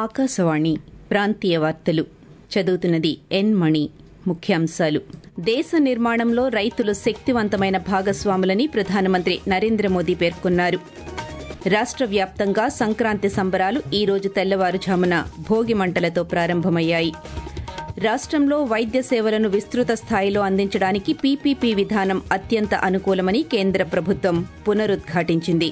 ఆకాశవాణి ప్రాంతీయ వార్తలు చదువుతున్నది ఎన్ మణి. ముఖ్యాంశాలు. దేశ నిర్మాణంలో రైతులు శక్తివంతమైన భాగస్వాములని ప్రధానమంత్రి నరేంద్ర మోదీ పేర్కొన్నారు. రాష్ట్ర వ్యాప్తంగా సంక్రాంతి సంబరాలు ఈ రోజు తెల్లవారుఝామున భోగి మంటలతో ప్రారంభమయ్యాయి. రాష్ట్రంలో వైద్య సేవలను విస్తృత స్థాయిలో అందించడానికి పీపీపీ విధానం అత్యంత అనుకూలమని కేంద్ర ప్రభుత్వం పునరుద్ఘాటించింది.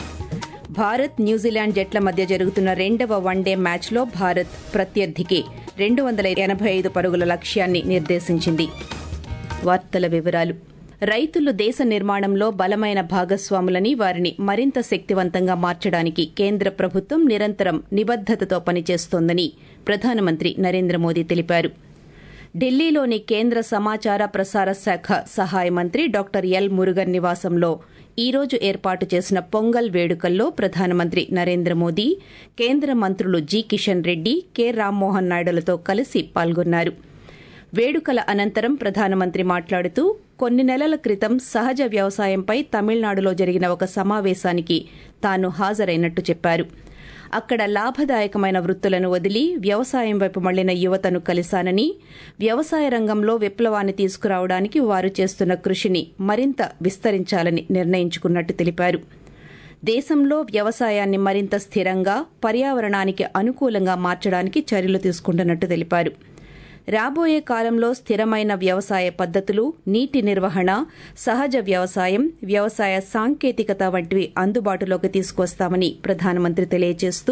భారత్ న్యూజిలాండ్ జట్ల మధ్య జరుగుతున్న రెండవ వన్డే మ్యాచ్లో భారత్ ప్రత్యర్థికి 285 పరుగుల లక్ష్యాన్ని నిర్దేశించింది. వార్తల వివరాలు. రైతులు దేశ నిర్మాణంలో బలమైన భాగస్వాములని, వారిని మరింత శక్తివంతంగా మార్చడానికి కేంద్ర ప్రభుత్వం నిరంతరం నిబద్దతతో పనిచేస్తోందని ప్రధానమంత్రి నరేంద్ర మోదీ తెలిపారు. ఢిల్లీలోని కేంద్ర సమాచార ప్రసార శాఖ సహాయ మంత్రి డాక్టర్ ఎల్ మురుగన్ నివాసంలో ఈ రోజు ఏర్పాటు చేసిన పొంగల్ వేడుకల్లో ప్రధానమంత్రి నరేంద్ర మోదీ, కేంద్ర మంత్రులు జి కిషన్ రెడ్డి, కె రామ్మోహన్ నాయుడులతో కలిసి పాల్గొన్నారు. వేడుకల అనంతరం ప్రధానమంత్రి మాట్లాడుతూ, కొన్ని నెలల క్రితం సహజ వ్యవసాయంపై తమిళనాడులో జరిగిన ఒక సమావేశానికి తాను హాజరైనట్టు చెప్పారు. అక్కడ లాభదాయకమైన వృత్తులను వదిలి వ్యవసాయం వైపు మళ్లిన యువతను కలిశానని, వ్యవసాయ రంగంలో విప్లవాన్ని తీసుకురావడానికి వారు చేస్తున్న కృషిని మరింత విస్తరించాలని నిర్ణయించుకున్నట్టు తెలిపారు. దేశంలో వ్యవసాయాన్ని మరింత స్థిరంగా, పర్యావరణానికి అనుకూలంగా మార్చడానికి చర్యలు తీసుకుంటున్నట్టు తెలిపారు. రాబోయే కాలంలో స్థిరమైన వ్యవసాయ పద్దతులు, నీటి నిర్వహణ, సహజ వ్యవసాయం, వ్యవసాయ సాంకేతికత వంటివి అందుబాటులోకి తీసుకొస్తామని ప్రధానమంత్రి తెలియజేస్తూ,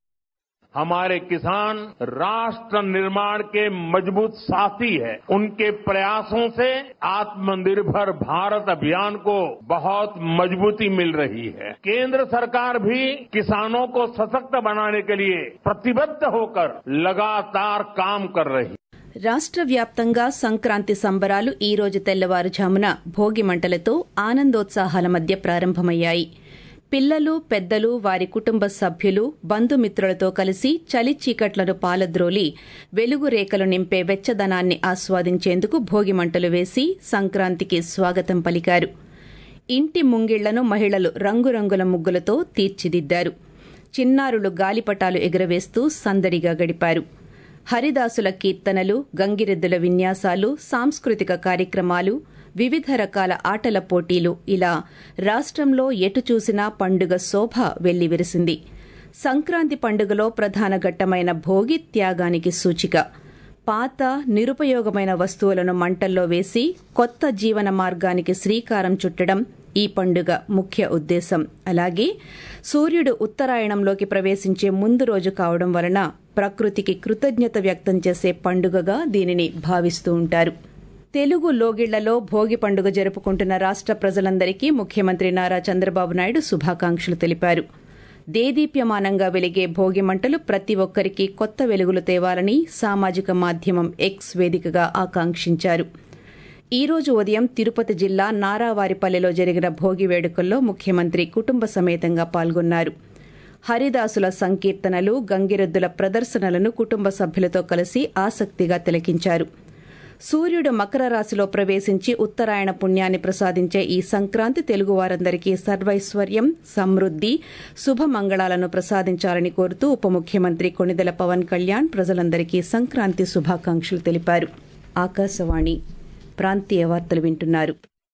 हमारे किसान राष्ट्र निर्माण के मजबूत साथी है. उनके प्रयासों से आत्मनिर्भर भारत अभियान को बहुत मजबूती मिल रही है. केंद्र सरकार भी किसानों को सशक्त बनाने के लिए प्रतिबद्ध होकर लगातार काम कर रही है. రాష్ట్ర వ్యాప్తంగా సంక్రాంతి సంబరాలు ఈ రోజు తెల్లవారుఝామున భోగి మంటలతో ఆనందోత్సాహాల మధ్య ప్రారంభమయ్యాయి. పిల్లలు, పెద్దలు, వారి కుటుంబ సభ్యులు, బంధుమిత్రులతో కలిసి చలి చీకట్లను పాలద్రోలి వెలుగు రేఖలు నింపే వెచ్చదనాన్ని ఆస్వాదించేందుకు భోగి మంటలు వేసి సంక్రాంతికి స్వాగతం పలికారు. ఇంటి ముంగిళ్లను మహిళలు రంగురంగుల ముగ్గులతో తీర్చిదిద్దారు. చిన్నారులు గాలిపటాలు ఎగురవేస్తూ సందడిగా గడిపారు. హరిదాసుల కీర్తనలు, గంగిరెద్దుల విన్యాసాలు, సాంస్కృతిక కార్యక్రమాలు, వివిధ రకాల ఆటల పోటీలు, ఇలా రాష్ట్రంలో ఎటు చూసినా పండుగ శోభ వెల్లివిరిసింది. సంక్రాంతి పండుగలో ప్రధాన ఘట్టమైన భోగి త్యాగానికి సూచిక. పాత, నిరుపయోగమైన వస్తువులను మంటల్లో వేసి కొత్త జీవన మార్గానికి శ్రీకారం చుట్టడం ఈ పండుగ ముఖ్య ఉద్దేశం. అలాగే సూర్యుడు ఉత్తరాయణంలోకి ప్రవేశించే ముందు రోజు కావడం వలన ప్రకృతికి కృతజ్ఞత వ్యక్తం చేసే పండుగగా దీనిని భావిస్తూ ఉంటారు. తెలుగు లోగిళ్లలో భోగి పండుగ జరుపుకుంటున్న రాష్ట్ర ప్రజలందరికీ ముఖ్యమంత్రి నారా చంద్రబాబు నాయుడు శుభాకాంక్షలు తెలిపారు. దేదీప్యమానంగా వెలిగే భోగి మంటలు ప్రతి ఒక్కరికి కొత్త వెలుగులు తేవాలని సామాజిక మాధ్యమం ఎక్స్ వేదికగా ఆకాంక్షించారు. ఈ రోజు ఉదయం తిరుపతి జిల్లా నారావారిపల్లెలో జరిగిన భోగి వేడుకల్లో ముఖ్యమంత్రి కుటుంబ సమేతంగా పాల్గొన్నారు. హరిదాసుల సంకీర్తనలు, గంగిరెద్దుల ప్రదర్శనలను కుటుంబ సభ్యులతో కలిసి ఆసక్తిగా తిలకించారు. సూర్యుడు మకర రాశిలో ప్రవేశించి ఉత్తరాయణ పుణ్యాన్ని ప్రసాదించే ఈ సంక్రాంతి తెలుగువారందరికీ సర్వైశ్వర్యం, సమృద్ది, శుభమంగళాలను ప్రసాదించాలని కోరుతూ ఉప ముఖ్యమంత్రి కొణిదెల పవన్ కళ్యాణ్ ప్రజలందరికీ సంక్రాంతి శుభాకాంక్షలు తెలిపారు. ఆకాశవాణి ప్రాంతీయ వార్తలు వింటున్నారు.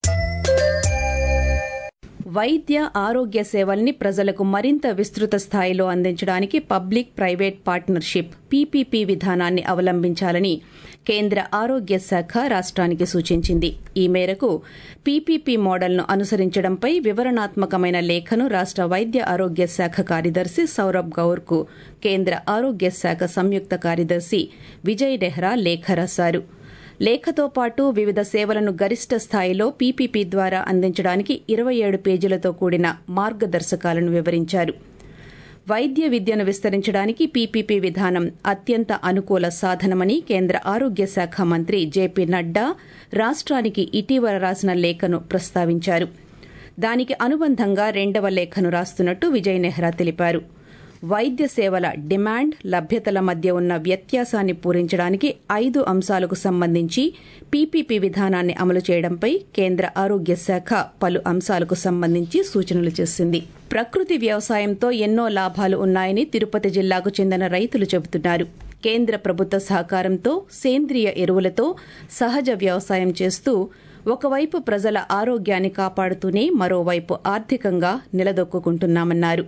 వైద్య, ఆరోగ్య సేవల్ని ప్రజలకు మరింత విస్తృత స్థాయిలో అందించడానికి పబ్లిక్ ప్రైవేట్ పార్ట్నర్షిప్ పీపీపీ విధానాన్ని అవలంబించాలని కేంద్ర ఆరోగ్య శాఖ రాష్ట్రానికి సూచించింది. ఈ మేరకు పీపీపీ మోడల్ను అనుసరించడంపై వివరణాత్మకమైన లేఖను రాష్ట్ర వైద్య ఆరోగ్య శాఖ కార్యదర్శి సౌరభ్ గౌర్కు కేంద్ర ఆరోగ్య శాఖ సంయుక్త కార్యదర్శి విజయ్ నెహ్రా లేఖ రాశారు. లేఖతో పాటు వివిధ సేవలను గరిష్ట స్థాయిలో పీపీపీ ద్వారా అందించడానికి 27 పేజీలతో కూడిన మార్గదర్శకాలను వివరించారు. వైద్య విద్యను విస్తరించడానికి పీపీపీ విధానం అత్యంత అనుకూల సాధనమని కేంద్ర ఆరోగ్య శాఖ మంత్రి జేపీ నడ్డా రాష్ట్రానికి ఇటీవల రాసిన లేఖను ప్రస్తావించారు. దానికి అనుబంధంగా 2వ లేఖను రాస్తున్నట్టు విజయ్ నెహ్రా తెలిపారు. వైద్య సేవల డిమాండ్, లభ్యతల మధ్య ఉన్న వ్యత్యాసాన్ని పూరించడానికి 5 అంశాలకు సంబంధించి పీపీపీ విధానాన్ని అమలు చేయడంపై కేంద్ర ఆరోగ్య శాఖ పలు అంశాలకు సంబంధించి సూచనలు చేసింది. ప్రకృతి వ్యవసాయంతో ఎన్నో లాభాలు ఉన్నాయని తిరుపతి జిల్లాకు చెందిన రైతులు చెబుతున్నారు. కేంద్ర ప్రభుత్వ సహకారంతో సేంద్రియ ఎరువులతో సహజ వ్యవసాయం చేస్తూ ఒకవైపు ప్రజల ఆరోగ్యాన్ని కాపాడుతూనే మరోవైపు ఆర్థికంగా నిలదొక్కుంటున్నామన్నారు.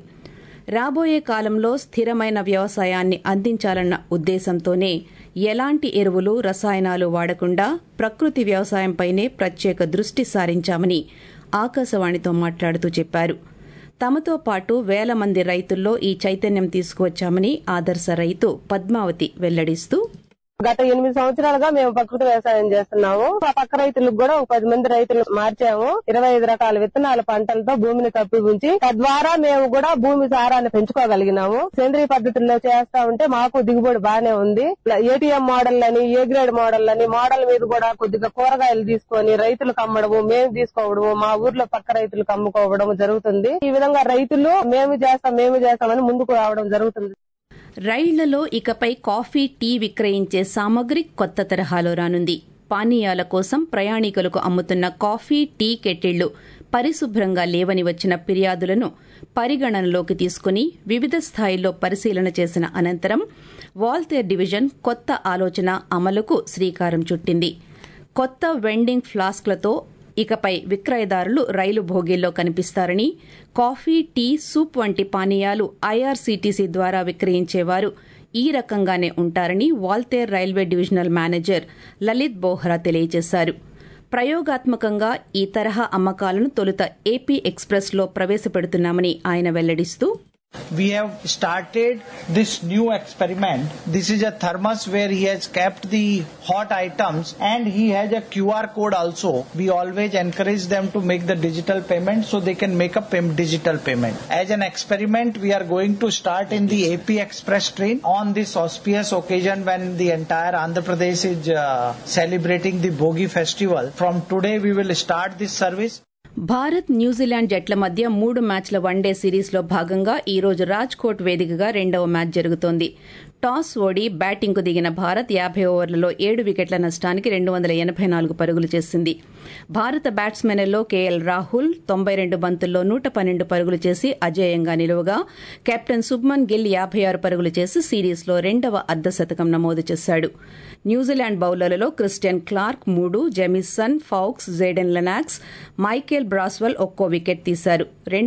రాబోయే కాలంలో స్థిరమైన వ్యవసాయాన్ని అందించాలన్న ఉద్దేశంతోనే ఎలాంటి ఎరువులు, రసాయనాలు వాడకుండా ప్రకృతి వ్యవసాయంపైనే ప్రత్యేక దృష్టి సారించామని ఆకాశవాణితో మాట్లాడుతూ చెప్పారు. తమతో పాటు వేల మంది రైతుల్లో ఈ చైతన్యం తీసుకువచ్చామని ఆదర్శ రైతు పద్మావతి వెల్లడిస్తూ, గత 8 సంవత్సరాలుగా మేము ప్రకృతి వ్యవసాయం చేస్తున్నాము. ఆ పక్క రైతులకు కూడా ఒక 10 మంది రైతులు మార్చాము. 25 రకాల విత్తనాల పంటలతో భూమిని కప్పి ఉంచి తద్వారా మేము కూడా భూమి సారాన్ని పెంచుకోగలిగినాము. సేంద్రియ పద్ధతుల్లో చేస్తా ఉంటే మాకు దిగుబడి బానే ఉంది. ఏటీఎం మోడల్ అని, ఏ గ్రేడ్ మోడల్ అని మోడల్ మీద కూడా కొద్దిగా కూరగాయలు తీసుకొని రైతులకు అమ్మడము, మేము తీసుకోవడము, మా ఊర్లో పక్క రైతులకు అమ్ముకోవడం జరుగుతుంది. ఈ విధంగా రైతులు మేము చేస్తామని ముందుకు రావడం జరుగుతుంది. రైళ్లలో ఇకపై కాఫీ, టీ విక్రయించే సామగ్రి కొత్త తరహాలో రానుంది. పానీయాల కోసం ప్రయాణికులకు అమ్ముతున్న కాఫీ, టీ కెటిళ్లు పరిశుభ్రంగా లేవని వచ్చిన ఫిర్యాదులను పరిగణనలోకి తీసుకుని వివిధ స్థాయిల్లో పరిశీలన చేసిన అనంతరం వాల్తేర్ డివిజన్ కొత్త ఆలోచన అమలుకు శ్రీకారం చుట్టింది. కొత్త వెండింగ్ ఫ్లాస్క్లతో ఇకపై విక్రయదారులు రైలు భోగిల్లో కనిపిస్తారని, కాఫీ, టీ, సూప్ వంటి పానీయాలు ఐఆర్సీటీసీ ద్వారా విక్రయించేవారు ఈ రకంగానే ఉంటారని Waltair railway divisional manager Lalit Bohra తెలియజేశారు. ప్రయోగాత్మకంగా ఈ తరహా అమ్మకాలను తొలుత ఏపీ ఎక్స్ప్రెస్లో ప్రవేశపెడుతున్నామని ఆయన వెల్లడిస్తూ, We have started this new experiment. This is a thermos where he has kept the hot items and he has a QR code also. We always encourage them to make the digital payment so they can make a digital payment. As an experiment, we are going to start in the AP Express train on this auspicious occasion when the entire Andhra Pradesh is celebrating the Bhogi festival. From today, we will start this service. Bharat, New Zealand జట్ల మధ్య 3 మ్యాచ్ల one day సిరీస్లో భాగంగా ఈ రోజు రాజ్కోట్ వేదికగా 2వ match జరుగుతోంది. టాస్ ఓడి బ్యాటింగ్కు దిగిన భారత్ 50 ఓవర్లలో 7 వికెట్ల నష్టానికి 284 పరుగులు చేసింది. భారత బ్యాట్స్మెన్లలో కేఎల్ రాహుల్ 92 బంతుల్లో 112 పరుగులు చేసి అజేయంగా నిలువగా, కెప్టెన్ శుభ్మన్ గిల్ 56 పరుగులు చేసి సిరీస్లో 2వ అర్ధశతకం నమోదు చేశాడు. న్యూజిలాండ్ బౌలర్లలో Christian Clarke 3, Jamieson, Foulkes, Jayden Lennox, Michael Bracewell ఒక్కో వికెట్ తీశారు.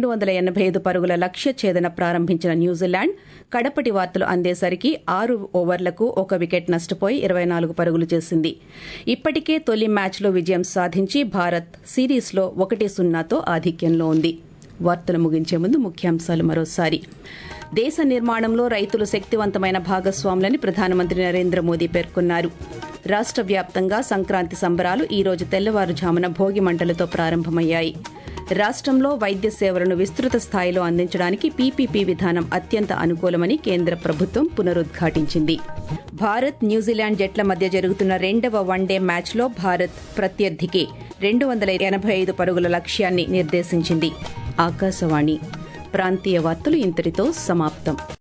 285 పరుగుల లక్ష్య ఛేదన ప్రారంభించిన న్యూజిలాండ్ కడపటి వార్తలు అందేసరికి 6 ఓవర్లకు 1 వికెట్ నష్టపోయి 24 పరుగులు చేసింది. ఇప్పటికే తొలి మ్యాచ్లో విజయం సాధించి భారత్ సిరీస్లో 1-0తో ఆధిక్యంలో ఉంది. వార్తలు ముగించే ముందు ముఖ్యాంశాలు మరోసారి. దేశ నిర్మాణంలో రైతులు శక్తివంతమైన భాగస్వాములని ప్రధానమంత్రి నరేంద్ర మోదీ పేర్కొన్నారు. రాష్ట్ర వ్యాప్తంగా సంక్రాంతి సంబరాలు ఈ రోజు తెల్లవారుఝామున భోగి మంటలతో ప్రారంభమయ్యాయి. రాష్ట్రంలో వైద్య సేవలను విస్తృత స్థాయిలో అందించడానికి పీపీపీ విధానం అత్యంత అనుకూలమని కేంద్ర ప్రభుత్వం పునరుద్ఘాటించింది. భారత్, న్యూజిలాండ్ జట్ల మధ్య జరుగుతున్న 2వ వన్డే మ్యాచ్లో భారత్ ప్రత్యర్థికి 285 పరుగుల లక్ష్యాన్ని నిర్దేశించింది. ఆకాశవాణి ప్రాంతీయ వార్తలు ఇంతటితో సమాప్తం.